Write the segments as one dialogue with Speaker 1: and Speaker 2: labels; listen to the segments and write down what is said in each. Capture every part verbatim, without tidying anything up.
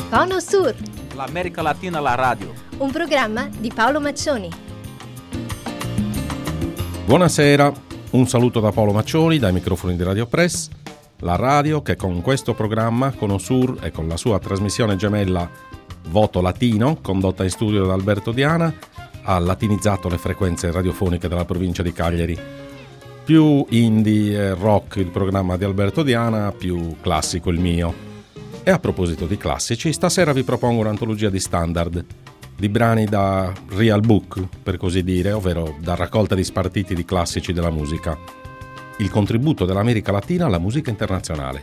Speaker 1: Cono Sur,
Speaker 2: l'America Latina alla radio.
Speaker 1: un programma di Paolo Maccioni.
Speaker 3: Buonasera, un saluto da Paolo Maccioni dai microfoni di Radio Press, la radio che con questo programma Cono Sur e con la sua trasmissione gemella Voto Latino, condotta in studio da Alberto Diana, ha latinizzato le frequenze radiofoniche della provincia di Cagliari. Più indie e rock il programma di Alberto Diana, più classico il mio. E a proposito di classici, stasera vi propongo un'antologia di standard, di brani da real book, per così dire, ovvero da raccolta di spartiti di classici della musica. Il contributo dell'America Latina alla musica internazionale.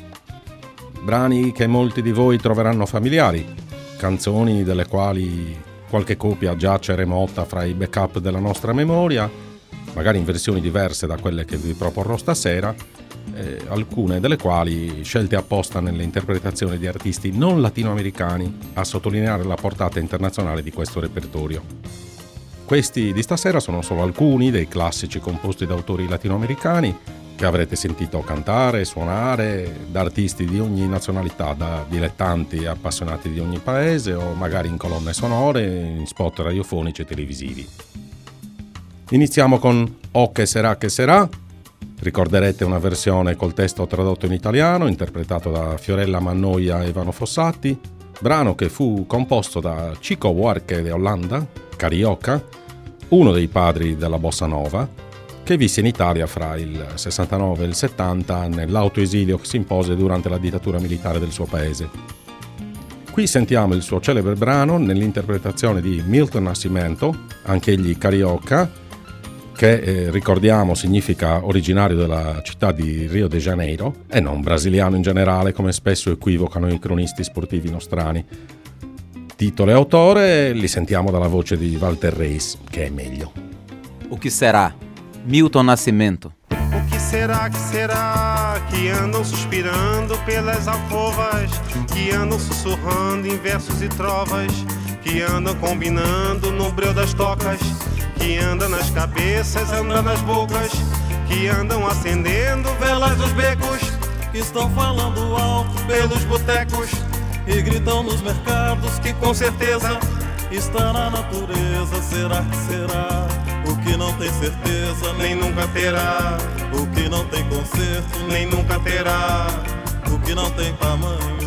Speaker 3: Brani che molti di voi troveranno familiari, canzoni delle quali qualche copia giace remota fra i backup della nostra memoria, magari in versioni diverse da quelle che vi proporrò stasera, eh, alcune delle quali scelte apposta nelle interpretazioni di artisti non latinoamericani a sottolineare la portata internazionale di questo repertorio. Questi di stasera sono solo alcuni dei classici composti da autori latinoamericani che avrete sentito cantare, suonare, da artisti di ogni nazionalità, da dilettanti e appassionati di ogni paese o magari in colonne sonore, in spot radiofonici e televisivi. Iniziamo con O che sarà che sarà. Ricorderete una versione col testo tradotto in italiano, interpretato da Fiorella Mannoia e Ivano Fossati, brano che fu composto da Chico Buarque de Holanda, Carioca, uno dei padri della bossa nova, che visse in Italia fra il sessantanove e il settanta nell'autoesilio che si impose durante la dittatura militare del suo paese. Qui sentiamo il suo celebre brano nell'interpretazione di Milton Nascimento, anch'egli Carioca, che eh, ricordiamo significa originario della città di Rio de Janeiro e non brasiliano in generale, come spesso equivocano i cronisti sportivi nostrani. Titolo e autore li sentiamo dalla voce di Walter Reis, che è meglio.
Speaker 2: O que será? Milton Nascimento.
Speaker 4: O que será, que será, que andam suspirando pelas alcovas, que andam sussurrando em versos e trovas, que andam combinando no breu das tocas, que andam nas cabeças, andam nas bocas, que andam acendendo velas nos becos, que estão falando alto pelos botecos e gritam nos mercados que com certeza está na natureza. Será que será? O que não tem certeza nem nunca terá, o que não tem conserto nem nunca terá, o que não tem tamanho.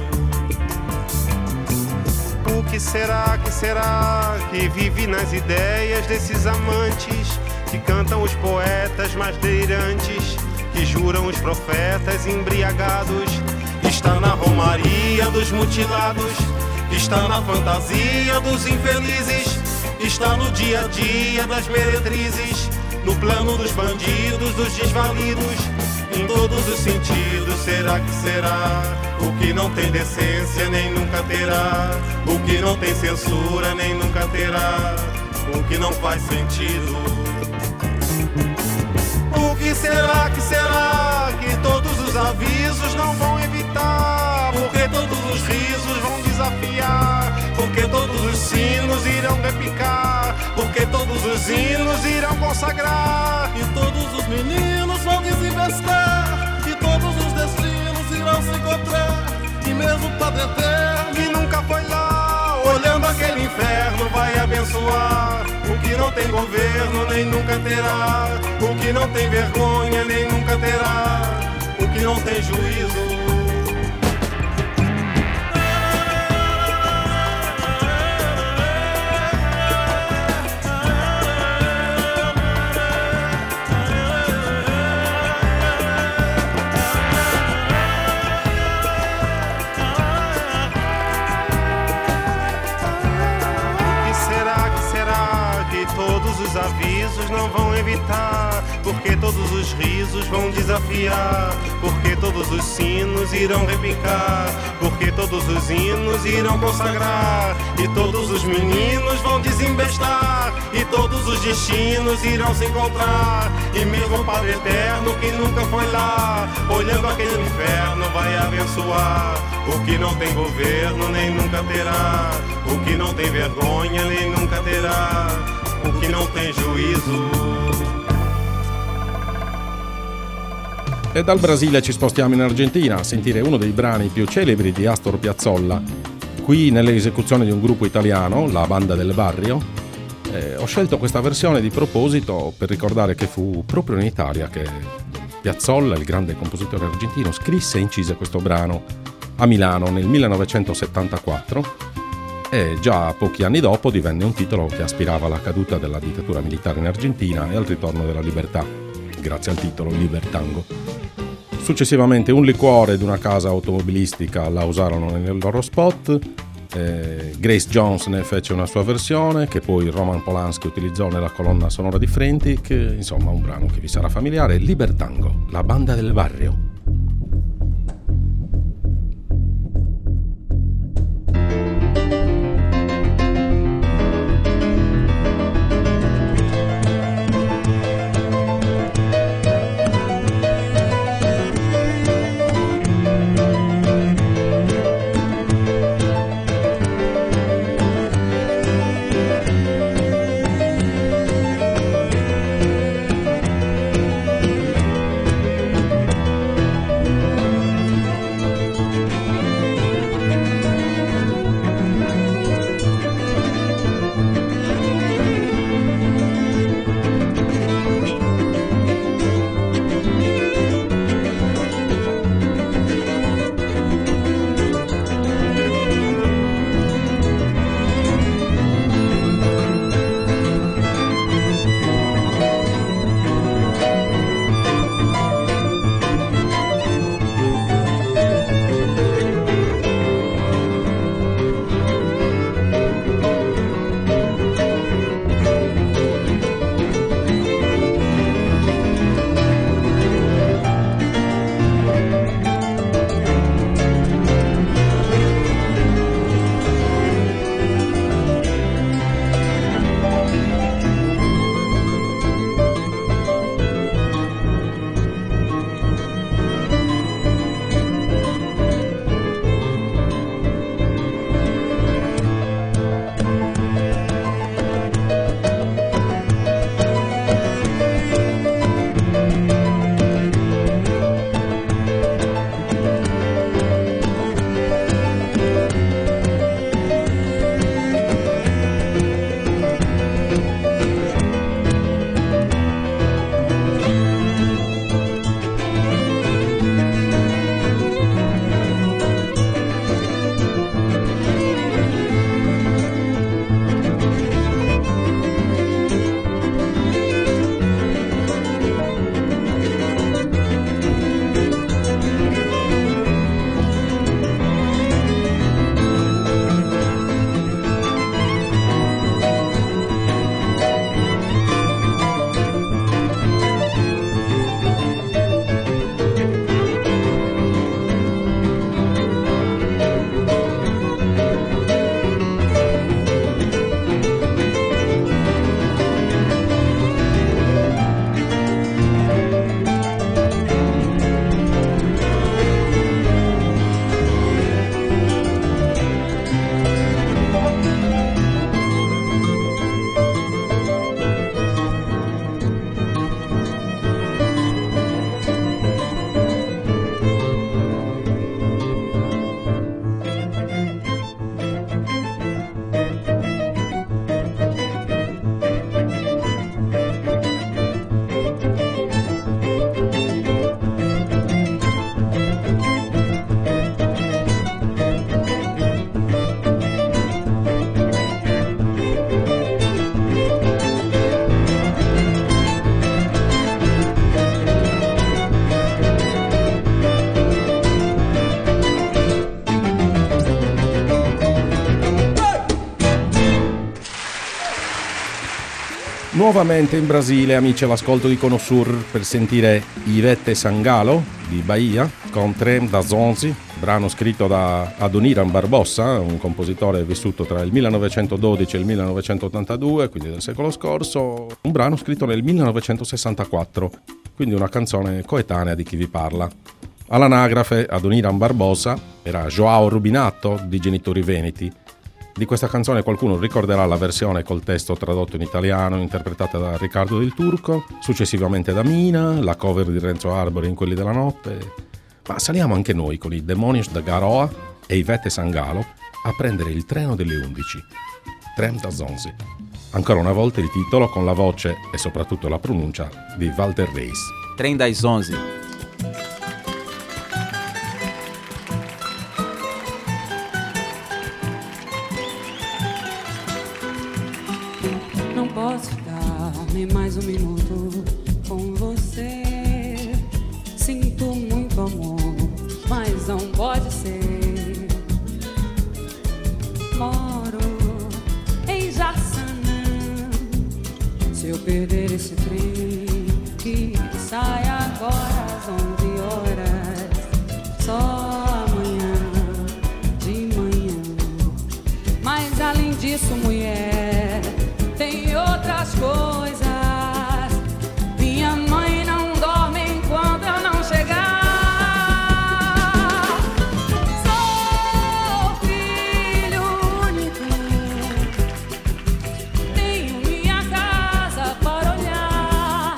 Speaker 4: O que será, que será, que vive nas ideias desses amantes, que cantam os poetas mais delirantes, que juram os profetas embriagados, está na romaria dos mutilados, está na fantasia dos infelizes, está no dia a dia das meretrizes, no plano dos bandidos, dos desvalidos, em todos os sentidos. Será que será? O que não tem decência nem nunca terá, o que não tem censura nem nunca terá, o que não faz sentido. O que será, que será, que todos os avisos não vão evitar, porque todos os risos vão desafiar, porque todos os sinos irão repicar, porque todos os hinos irão consagrar, e todos os meninos vão desinvestar, e todos os destinos irão se encontrar, e mesmo o Padre Eterno que nunca foi lá, olhando aquele inferno vai abençoar. O que não tem governo nem nunca terá, o que não tem vergonha nem nunca terá, o que não tem juízo. Os avisos não vão evitar, porque todos os risos vão desafiar, porque todos os sinos irão repicar, porque todos os hinos irão consagrar, e todos os meninos vão desembestar, e todos os destinos irão se encontrar, e mesmo o Padre Eterno que nunca foi lá, olhando aquele inferno vai abençoar. O que não tem governo nem nunca terá, o que não tem vergonha nem nunca terá, o que não tem juízo.
Speaker 3: E dal Brasile ci spostiamo in Argentina a sentire uno dei brani più celebri di Astor Piazzolla, qui nell'esecuzione di un gruppo italiano, la Banda del Barrio. Eh, ho scelto questa versione di proposito per ricordare che fu proprio in Italia che Piazzolla, il grande compositore argentino, scrisse e incise questo brano a Milano nel millenovecentosettantaquattro e già pochi anni dopo divenne un titolo che aspirava alla caduta della dittatura militare in Argentina e al ritorno della libertà, grazie al titolo Libertango. Successivamente un liquore ed una casa automobilistica la usarono nel loro spot, eh, Grace Jones ne fece una sua versione che poi Roman Polanski utilizzò nella colonna sonora di Frantic, insomma un brano che vi sarà familiare, Libertango, la Banda del Barrio. Nuovamente in Brasile, amici all'ascolto di Conosur, per sentire Ivete Sangalo di Bahia con Trem das Onze, brano scritto da Adoniran Barbosa, un compositore vissuto tra il millenovecentododici e il millenovecentottantadue, quindi del secolo scorso, un brano scritto nel millenovecentosessantaquattro, quindi una canzone coetanea di chi vi parla. All'anagrafe Adoniran Barbosa era Joao Rubinato, di genitori veneti. Di questa canzone qualcuno ricorderà la versione col testo tradotto in italiano, interpretata da Riccardo Del Turco, successivamente da Mina, la cover di Renzo Arbore in Quelli della Notte. Ma saliamo anche noi con i Demonios da Garoa e Ivete Sangalo, con Trem das Onze, brano scritto nel millenovecentosessantaquattro. Quindi una canzone coetanea di chi vi parla. All'anagrafe Adoniran Barbosa era Joao Rubinato, di genitori veneti. Di questa canzone qualcuno ricorderà la versione col testo tradotto in italiano, interpretata da Riccardo Del Turco, successivamente da Mina, la cover di Renzo Arbore in Quelli della Notte. Ma saliamo anche noi con i Demonios da Garoa e Ivete Sangalo. a prendere il treno delle undici. Tram das onze. Ancora una volta il titolo con la voce e soprattutto la pronuncia di Walter Reis.
Speaker 2: Trem das onze.
Speaker 5: Não posso ficar nem mais um minuto com você. Sinto muito amor, mas não pode ser. Moro em Jaçanã. Se eu perder esse trem que sai agora às onze horas, só amanhã de manhã. Mas além disso, mulher, tem outras coisas. Minha mãe não dorme enquanto eu não chegar. Sou filho único, tenho minha casa para olhar.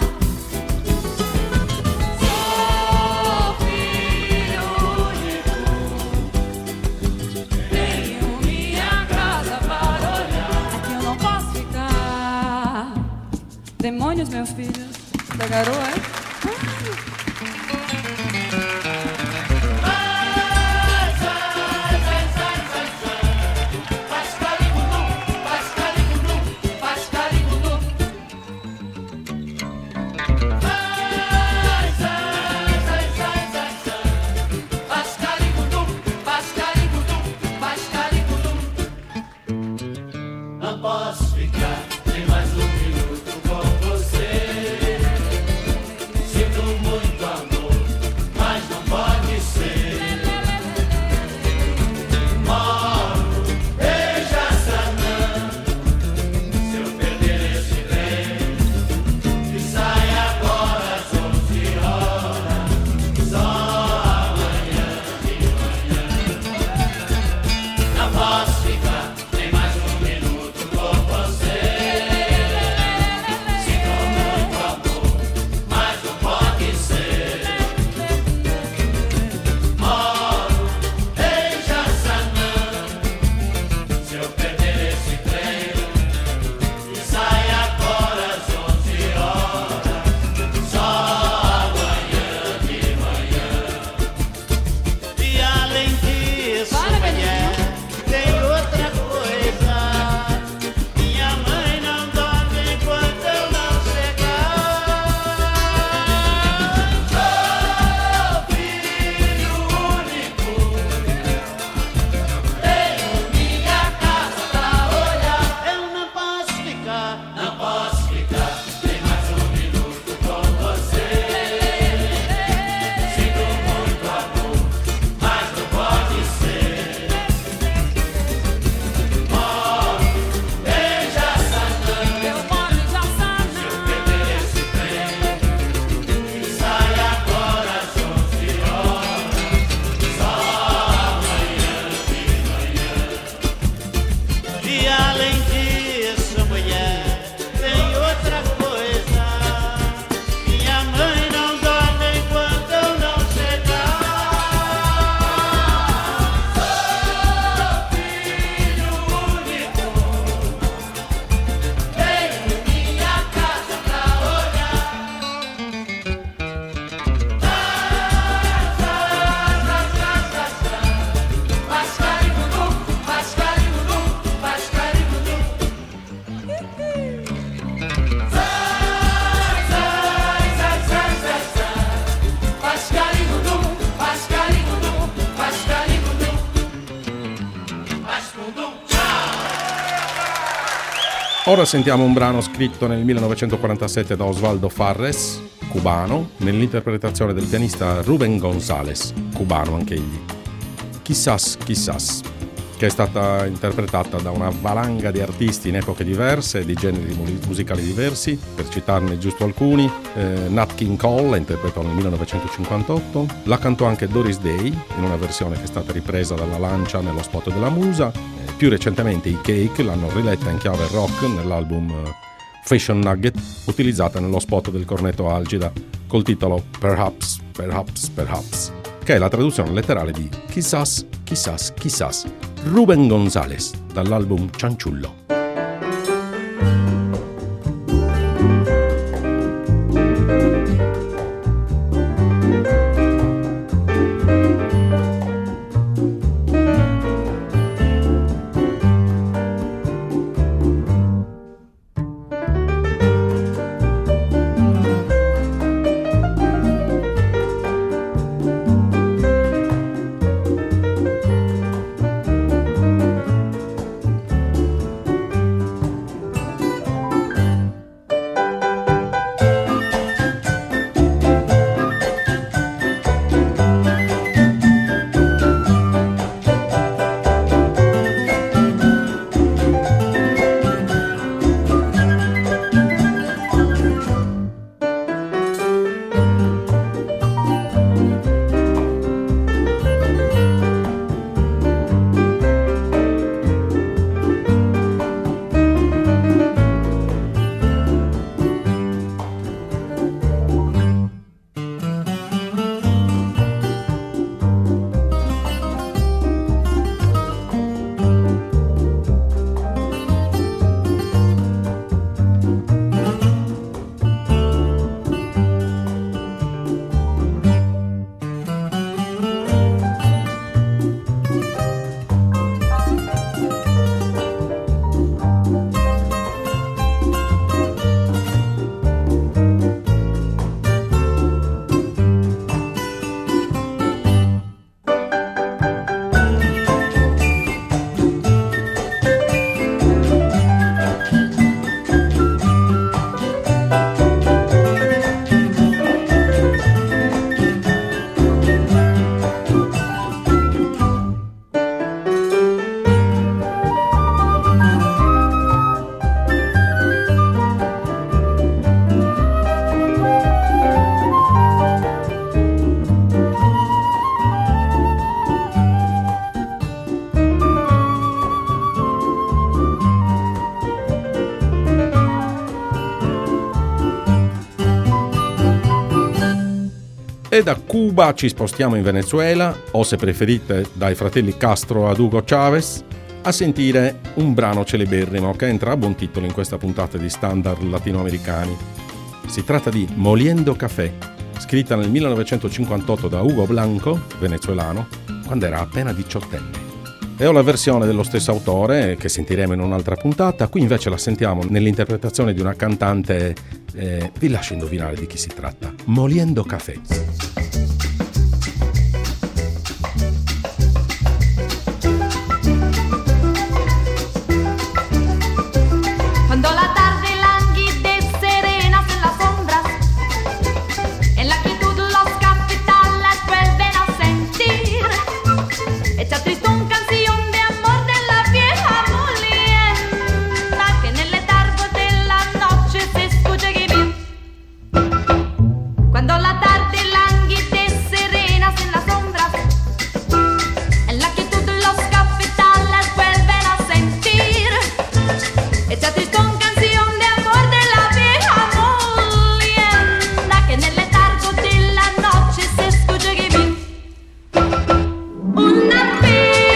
Speaker 5: Sou filho único, tenho minha casa para olhar. Aqui eu não posso ficar. Demônios, meus filhos, da garoa, é?
Speaker 6: Não posso ficar nem mais um minuto com você. Sinto muito amor, mas não pode ser. Moro em Jaçanã. Se eu perder esse trem que sai agora às onze horas, só amanhã de manhã. Não posso ficar nem mais um minuto com você. Sinto muito amor, mas não pode ser. Moro em Jaçanã. Se eu perder esse trem que sai agora às onze horas, só amanhã de manhã. E além disso,
Speaker 5: Para,
Speaker 6: mulher, tem outra coisa. Minha mãe não dorme enquanto eu não chegar. Sou filho único, tenho minha casa pra olhar. Eu não posso ficar, não posso ficar nem mais um minuto com você. Sinto muito amor, mas não pode ser. Moro em Jaçanã.
Speaker 5: Eu moro em Jaçanã.
Speaker 6: Perder esse trem que sai agora às onze horas, só amanhã de manhã. E além disso, mulher, tem outra coisa. Minha mãe não dorme enquanto eu não chegar. Sou filho único, tenho minha casa pra olhar. Pascarigudum, pascarigudum, pascarigudum. Zai, zai, zai, zai, zai, zai. Pascarigudum, pascarigudum, pascarigudum. Pascudum, ciao.
Speaker 3: Ora sentiamo un brano scritto nel millenovecentoquarantasette da Osvaldo Farres, cubano, nell'interpretazione del pianista Rubén González, cubano anch'egli. Quizás, quizás, che è stata interpretata da una valanga di artisti in epoche diverse, di generi mu- musicali diversi, per citarne giusto alcuni. eh, Nat King Cole la interpretò nel millenovecentocinquantotto, la cantò anche Doris Day in una versione che è stata ripresa dalla Lancia nello spot della Musa. Eh, più recentemente i Cake l'hanno riletta in chiave rock nell'album eh, Fashion Nugget, utilizzata nello spot del cornetto Algida col titolo Perhaps, Perhaps, Perhaps, che è la traduzione letterale di Quizás, quizás, quizás. Rubén González dall'album Cianciullo. E da Cuba ci spostiamo in Venezuela, o se preferite dai fratelli Castro ad Hugo Chavez, a sentire un brano celeberrimo che entra a buon titolo in questa puntata di Standard latinoamericani. Si tratta di Moliendo Café, scritta nel millenovecentocinquantotto da Hugo Blanco, venezuelano, quando era appena diciottenne. E ho la versione dello stesso autore, che sentiremo in un'altra puntata. Qui invece la sentiamo nell'interpretazione di una cantante, eh, vi lascio indovinare di chi si tratta. Moliendo Café.
Speaker 5: Cuando la tarde languide serena en las sombras, en la quietud los capitales vuelven a sentir esta tristón canción de amor de la vieja molienda que en el letargo de la noche se escucha gemir. Cuando la tarde languide serena en las sombras, en la quietud los capitales vuelven a sentir esta tristón canción de amor de la vieja molienda que en el letargo de la noche se escucha gemir. Una vez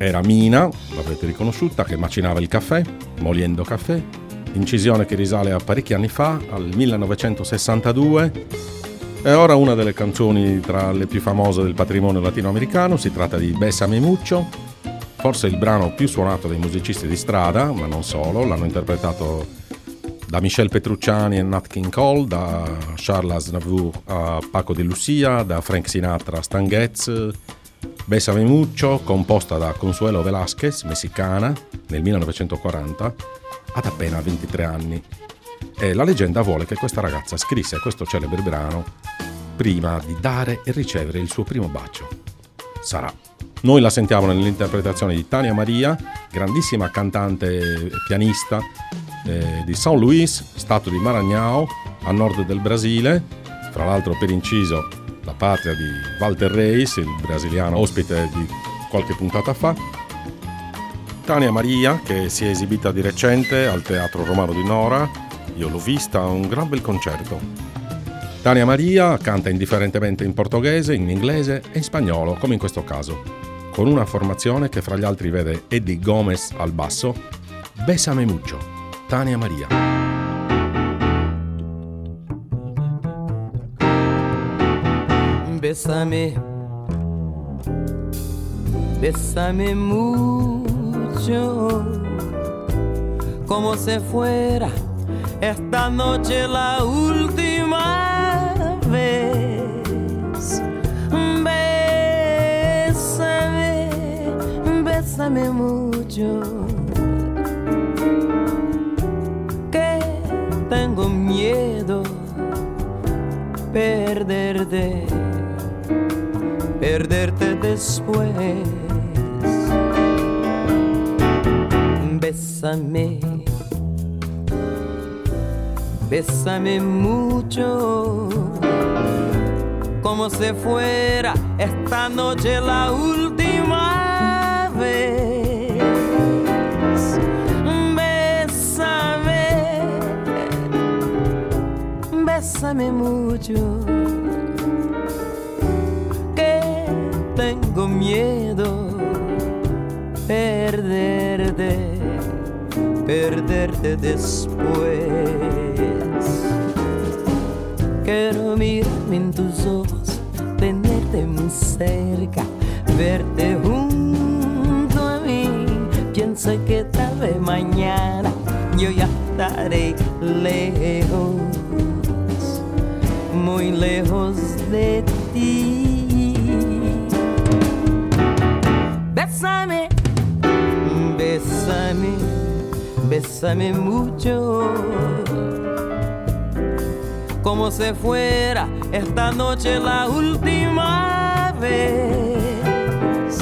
Speaker 3: era Mina, l'avrete riconosciuta, che macinava il caffè, Moliendo Caffè, incisione che risale a parecchi anni fa, al millenovecentosessantadue. È ora una delle canzoni tra le più famose del patrimonio latinoamericano, si tratta di Bésame Mucho, forse il brano più suonato dai musicisti di strada, ma non solo, l'hanno interpretato da Michel Petrucciani e Nat King Cole, da Charles Aznavour a Paco de Lucia, da Frank Sinatra a Stan Getz. Bésame Mucho, composta da Consuelo Velázquez, messicana, nel millenovecentoquaranta, ad appena ventitré anni. E la leggenda vuole che questa ragazza scrisse questo celebre brano prima di dare e ricevere il suo primo bacio. Sarà. Noi la sentiamo nell'interpretazione di Tania Maria, grandissima cantante e pianista eh, di São Luís, stato di Maranhão, a nord del Brasile, fra l'altro per inciso la patria di Walter Reis, il brasiliano ospite di qualche puntata fa. Tania Maria, che si è esibita di recente al Teatro Romano di Nora, io l'ho vista a un gran bel concerto. Tania Maria canta indifferentemente in portoghese, in inglese e in spagnolo, come in questo caso, con una formazione che fra gli altri vede Eddie Gomez al basso. Bésame Mucho, Tania Maria.
Speaker 7: Bésame, bésame mucho, como si fuera esta noche la última vez. Bésame, bésame mucho, que tengo miedo perderte. Perderte después. Bésame, bésame mucho, como si fuera esta noche la última vez. Bésame, bésame mucho, tengo miedo perderte, perderte después. Quiero mirarme en tus ojos, tenerte muy cerca, verte junto a mí. Piensa que tal vez mañana yo ya estaré lejos, muy lejos de ti. Bésame, bésame, bésame mucho, como si fuera esta noche la última vez.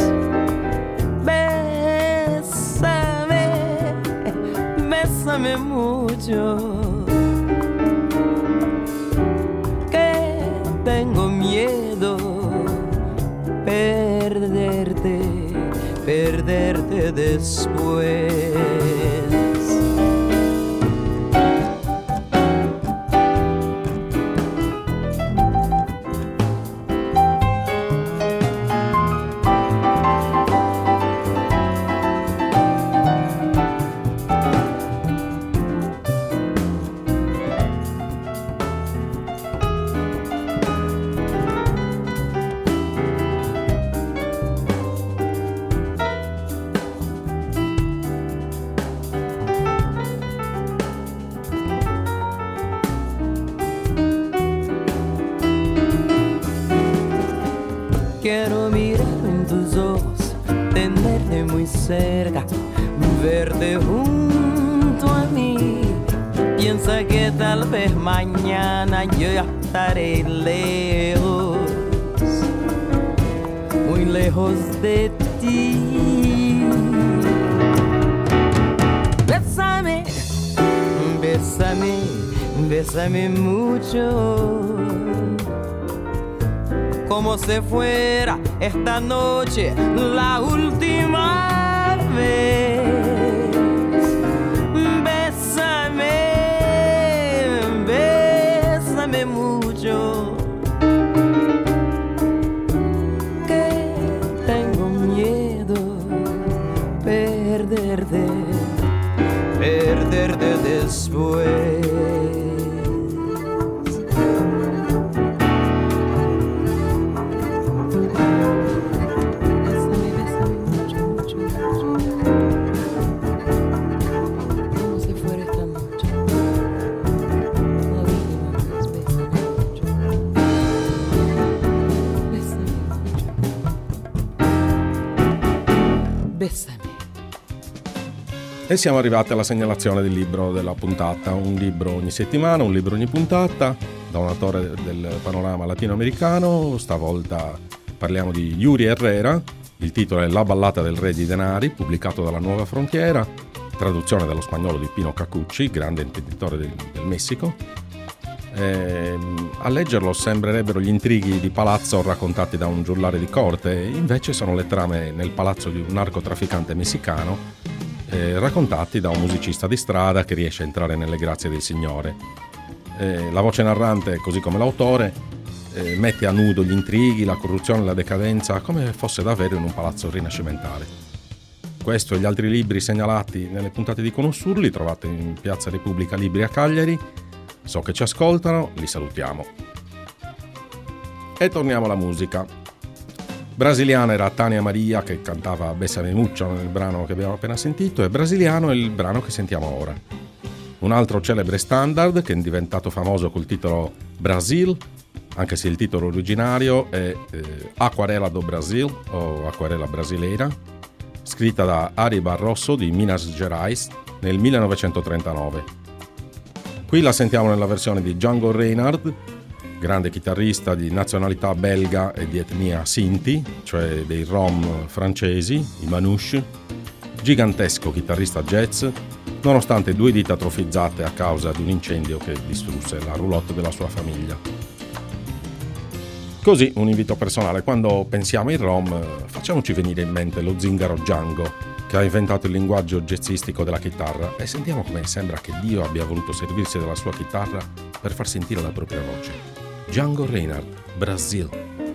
Speaker 7: Bésame, bésame mucho, que tengo miedo perderte, perderte después. Quiero mirar en tus ojos, tenerte muy cerca, verte junto a mí. Piensa que tal vez mañana yo ya estaré lejos, muy lejos de ti. Bésame, bésame, bésame mucho, como si fuera esta noche la última vez. Bésame, bésame mucho, que tengo miedo bésame.
Speaker 3: E siamo arrivati alla segnalazione del libro della puntata, un libro ogni settimana, un libro ogni puntata, da un autore del panorama latinoamericano. Stavolta parliamo di Yuri Herrera, il titolo è La ballata del re di denari, pubblicato dalla Nuova Frontiera, traduzione dallo spagnolo di Pino Cacucci, grande intenditore del, del Messico. E, a leggerlo sembrerebbero gli intrighi di palazzo raccontati da un giullare di corte, invece sono le trame nel palazzo di un narcotrafficante messicano, Eh, raccontati da un musicista di strada che riesce a entrare nelle grazie del Signore. Eh, la voce narrante, così come l'autore, eh, mette a nudo gli intrighi, la corruzione e la decadenza come fosse davvero in un palazzo rinascimentale. Questo e gli altri libri segnalati nelle puntate di Conosur li trovate in Piazza Repubblica Libri a Cagliari. So che ci ascoltano, li salutiamo. E torniamo alla musica. Brasiliana era Tania Maria, che cantava Bésame Mucho nel brano che abbiamo appena sentito, e brasiliano è il brano che sentiamo ora. Un altro celebre standard che è diventato famoso col titolo Brasil, anche se il titolo originario è eh, Aquarela do Brasil o Aquarela Brasileira, scritta da Ari Barroso di Minas Gerais nel millenovecentotrentanove. Qui la sentiamo nella versione di Django Reinhardt, grande chitarrista di nazionalità belga e di etnia Sinti, cioè dei Rom francesi, i Manouche, gigantesco chitarrista jazz, nonostante due dita atrofizzate a causa di un incendio che distrusse la roulotte della sua famiglia. Così, un invito personale: quando pensiamo ai Rom, facciamoci venire in mente lo zingaro Django, che ha inventato il linguaggio jazzistico della chitarra, e sentiamo come sembra che Dio abbia voluto servirsi della sua chitarra per far sentire la propria voce. Django Reinhardt, Brasil.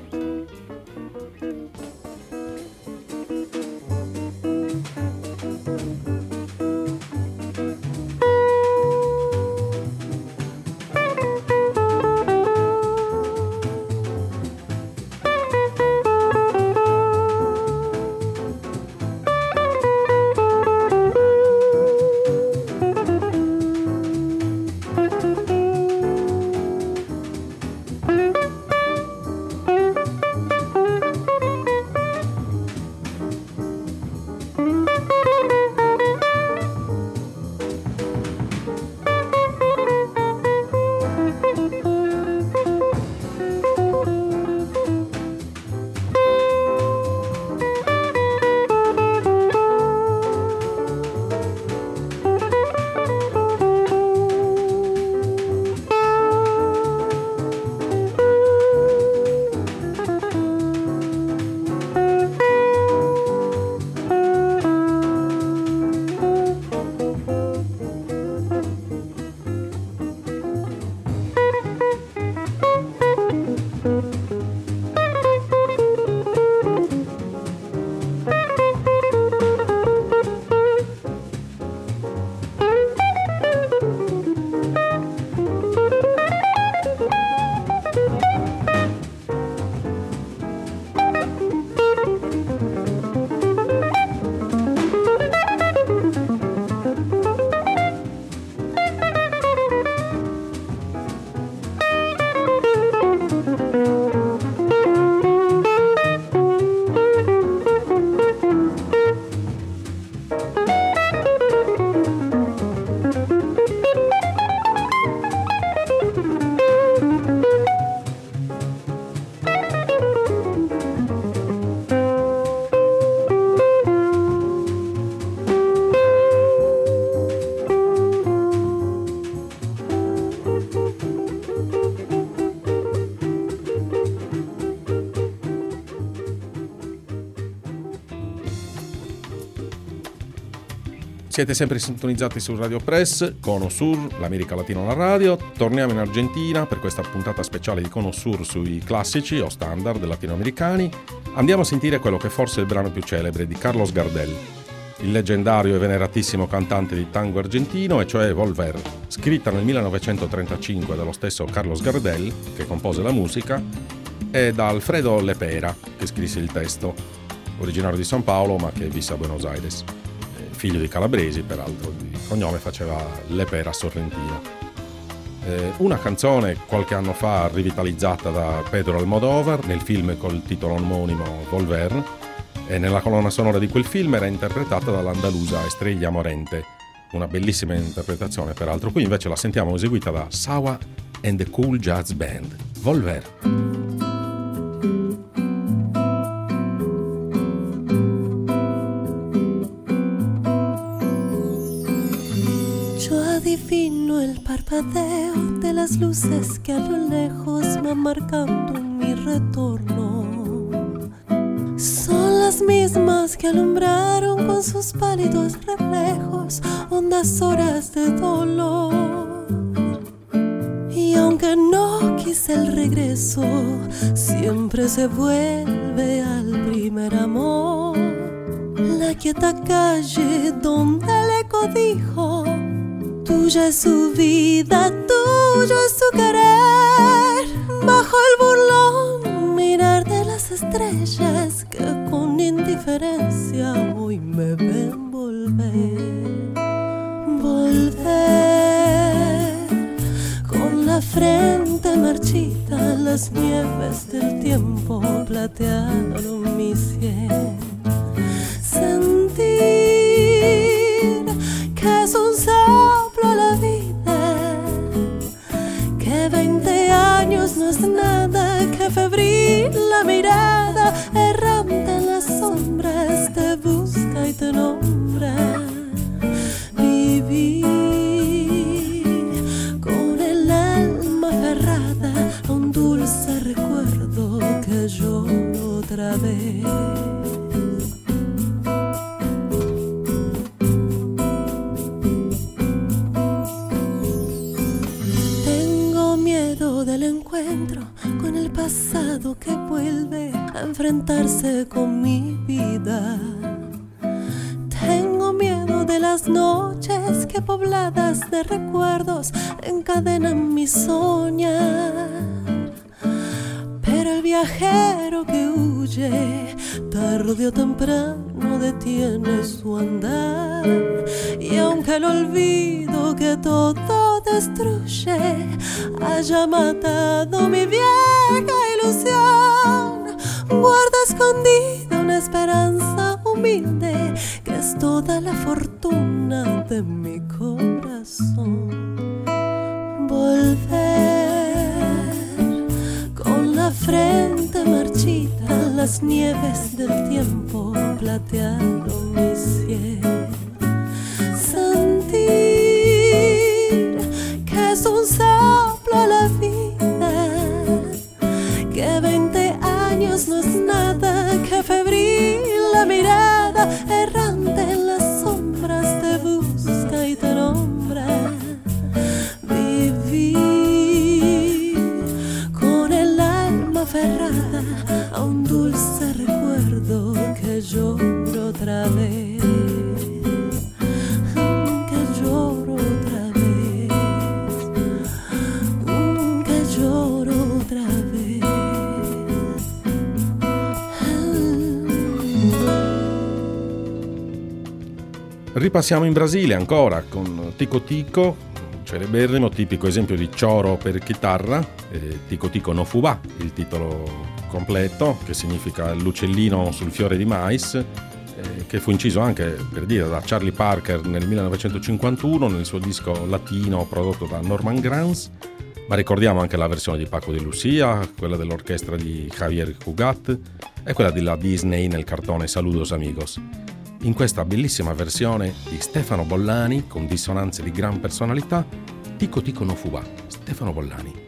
Speaker 3: Siete sempre sintonizzati su Radio Press, Conosur, l'America Latina alla radio. Torniamo in Argentina per questa puntata speciale di Conosur sui classici o standard latinoamericani. Andiamo a sentire quello che forse è il brano più celebre di Carlos Gardel, il leggendario e veneratissimo cantante di tango argentino, e cioè Volver, scritta nel millenovecentotrentacinque dallo stesso Carlos Gardel, che compose la musica, e da Alfredo Lepera, che scrisse il testo, originario di San Paolo ma che visse a Buenos Aires. Figlio di calabresi, peraltro, di cognome faceva Lepera Sorrentino. Eh, una canzone qualche anno fa rivitalizzata da Pedro Almodóvar nel film col titolo omonimo Volver, e nella colonna sonora di quel film era interpretata dall'andalusa Estrella Morente, una bellissima interpretazione peraltro. Qui invece la sentiamo eseguita da Sawa and the Cool Jazz Band. Volver.
Speaker 8: Adivino el parpadeo de las luces que a lo lejos van marcando mi retorno. Son las mismas que alumbraron con sus pálidos reflejos hondas horas de dolor. Y aunque no quise el regreso, siempre se vuelve al primer amor. La quieta calle donde el eco dijo: tuya es su vida, tuyo es su querer. Bajo el burlón mirar de las estrellas que con indiferencia hoy me ven volver. Volver con la frente marchita, las nieves del tiempo platearon mi sien. Sentir que es un soplo la vida, que veinte años no es nada, que febril la mirada errante en las sombras te busca y te nombra. Viví con el alma aferrada a un dulce recuerdo que lloro otra vez. Del encuentro con el pasado que vuelve a enfrentarse con mi vida. Tengo miedo de las noches que pobladas de recuerdos encadenan mi soñar. Pero el viajero que huye tarde o temprano detiene su andar. Y aunque el olvido que todo destruye haya matado mi vieja ilusión, guarda escondida una esperanza humilde que es toda la fortuna de mi corazón. Volver con la frente marchita, las nieves del tiempo platearon mi cielo. Sentir que es un soplo la vida, que veinte años no es nada, que febril la mirada errante en las sombras te busca y te nombra. Viví con el alma aferrada a un dulce recuerdo que lloro otra vez.
Speaker 3: Ripassiamo in Brasile ancora con Tico Tico, celeberrimo, tipico esempio di choro per chitarra, eh, Tico Tico no Fubá, il titolo completo, che significa l'uccellino sul fiore di mais, eh, che fu inciso anche, per dire, da Charlie Parker nel millenovecentocinquantuno nel suo disco latino prodotto da Norman Granz, ma ricordiamo anche la versione di Paco de Lucia, quella dell'orchestra di Javier Cugat e quella della Disney nel cartone Saludos Amigos. In questa bellissima versione di Stefano Bollani, con dissonanze di gran personalità, Tico Tico no Fubá, Stefano Bollani.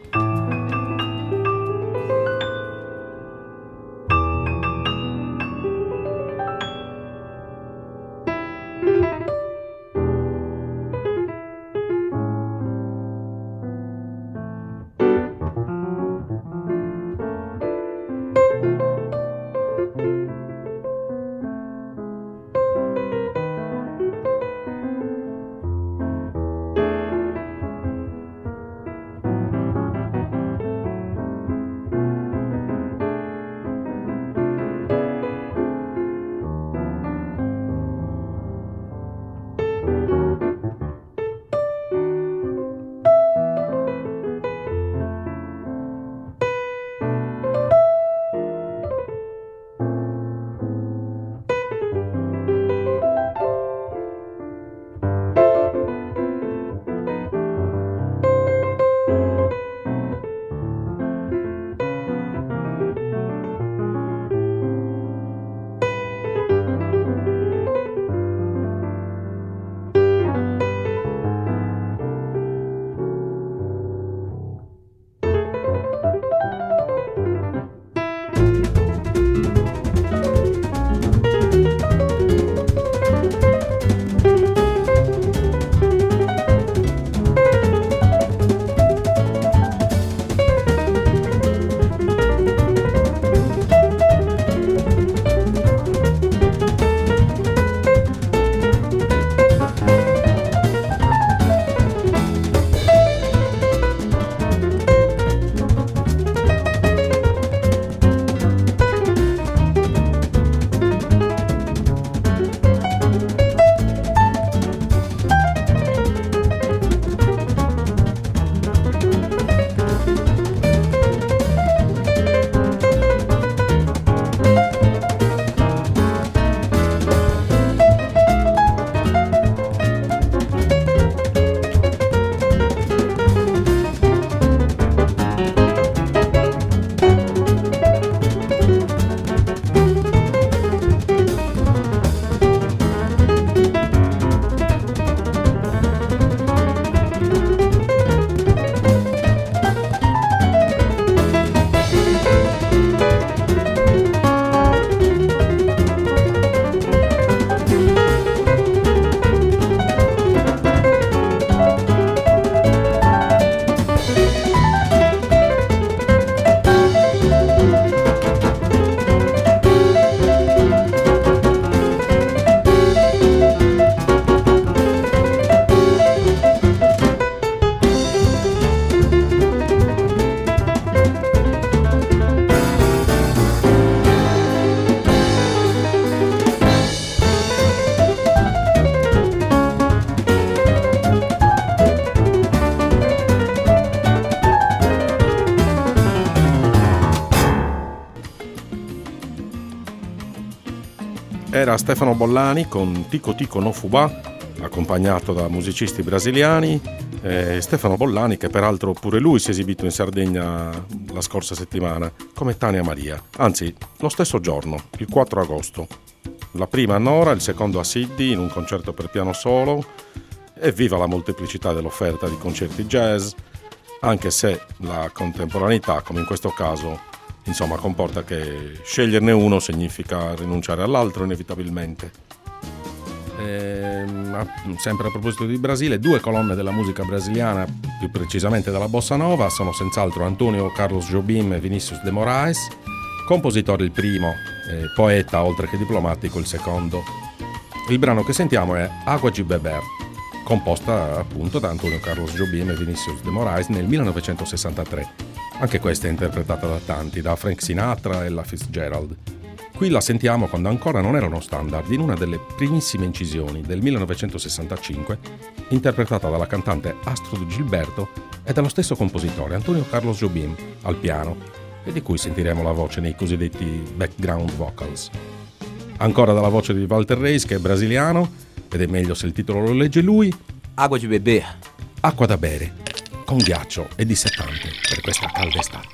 Speaker 3: Era Stefano Bollani con Tico Tico no Fubá, accompagnato da musicisti brasiliani. Eh, Stefano Bollani, che peraltro pure lui si è esibito in Sardegna la scorsa settimana, come Tania Maria, anzi lo stesso giorno, il quattro agosto. La prima a Nora, il secondo a Siddi in un concerto per piano solo. E viva la molteplicità dell'offerta di concerti jazz, anche se la contemporaneità, come in questo caso, insomma, comporta che sceglierne uno significa rinunciare all'altro inevitabilmente. E, sempre a proposito di Brasile, due colonne della musica brasiliana, più precisamente della bossa nova, sono senz'altro Antonio Carlos Jobim e Vinicius de Moraes, compositore il primo, e poeta oltre che diplomatico il secondo. Il brano che sentiamo è Água de Beber, composta appunto da Antonio Carlos Jobim e Vinicius de Moraes nel millenovecentosessantatré. Anche questa è interpretata da tanti, da Frank Sinatra e Ella Fitzgerald. Qui la sentiamo quando ancora non erano standard, in una delle primissime incisioni del millenovecentosessantacinque, interpretata dalla cantante Astrud Gilberto e dallo stesso compositore Antonio Carlos Jobim al piano, e di cui sentiremo la voce nei cosiddetti background vocals. Ancora dalla voce di Walter Reis, che è brasiliano, ed è meglio se il titolo lo legge lui.
Speaker 2: Água de beber.
Speaker 3: Acqua da bere, con ghiaccio e dissettante per questa calda estate.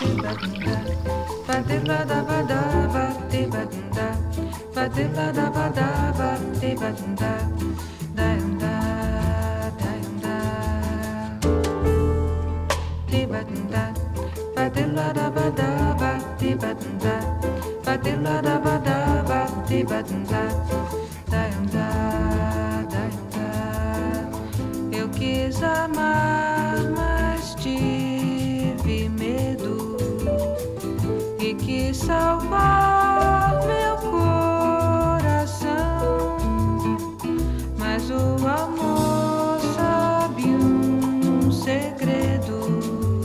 Speaker 9: Eu quis amar, mas tive medo e quis salvar meu coração, mas o amor sabe um segredo.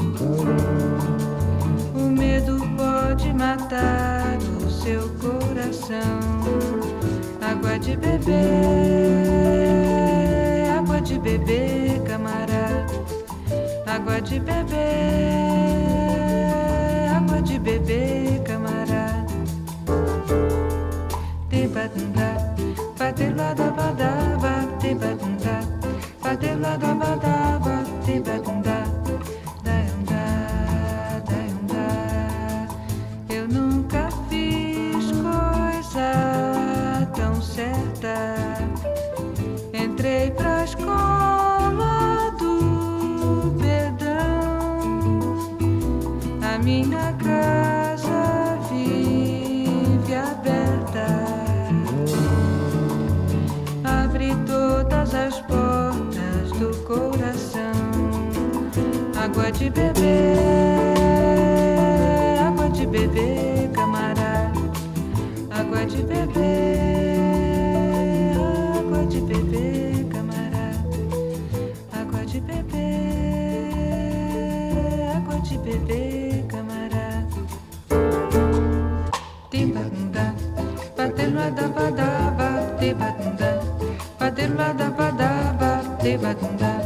Speaker 9: O medo pode matar o seu coração. Água de beber, água de beber, camarada. Água de beber, água de beber, camarada. De batunda, batela da badaba, de batunda, batela da badaba, de batunda. Eu nunca fiz coisa tão certa. Entrei pra escola do perdão. A minha casa vive aberta. Abre todas as portas do coração. Água de beber, água de beber, camarada. Água de beber, água de beber, camarada. Água de beber, água de beber, camarada. Timbanda, batela da badaba, tibanda, batela da badaba, tibanda.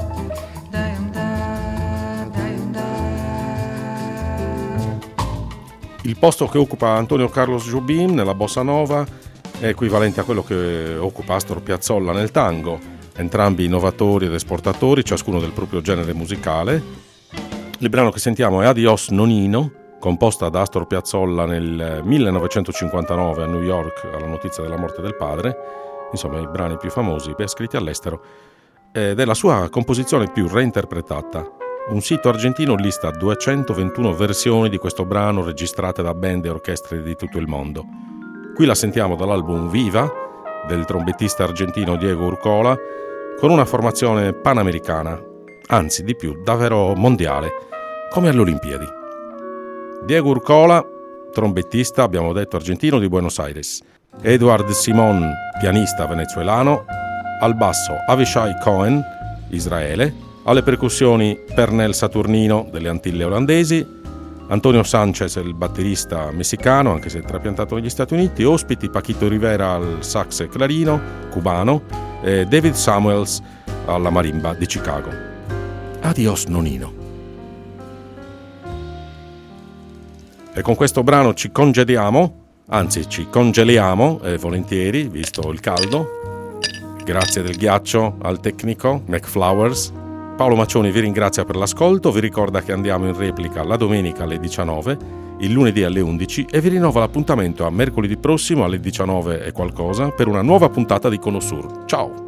Speaker 3: Il posto che occupa Antonio Carlos Jobim nella bossa nova è equivalente a quello che occupa Astor Piazzolla nel tango, entrambi innovatori ed esportatori, ciascuno del proprio genere musicale. Il brano che sentiamo è Adios Nonino, composta da Astor Piazzolla nel millenovecentocinquantanove a New York alla notizia della morte del padre, insomma i brani più famosi per scritti all'estero, ed è la sua composizione più reinterpretata. Un sito argentino lista duecentoventuno versioni di questo brano registrate da band e orchestre di tutto il mondo. Qui la sentiamo dall'album Viva del trombettista argentino Diego Urcola, con una formazione panamericana, anzi di più, davvero mondiale, come alle Olimpiadi. Diego Urcola, trombettista, abbiamo detto, argentino di Buenos Aires. Edward Simon, pianista venezuelano. Al basso Avishai Cohen, Israele. Alle percussioni Pernell Saturnino delle Antille olandesi, Antonio Sanchez, il batterista messicano, anche se trapiantato negli Stati Uniti, ospiti Paquito Rivera al sax e clarino, cubano, e David Samuels alla marimba di Chicago. Adios Nonino. E con questo brano ci congediamo, Anzi, ci congeliamo, eh, volentieri, visto il caldo. Grazie del ghiaccio al tecnico McFlowers. Paolo Maccioni vi ringrazia per l'ascolto, vi ricorda che andiamo in replica la domenica alle diciannove, il lunedì alle undici e vi rinnova l'appuntamento a mercoledì prossimo alle diciannove e qualcosa per una nuova puntata di Conosur. Ciao!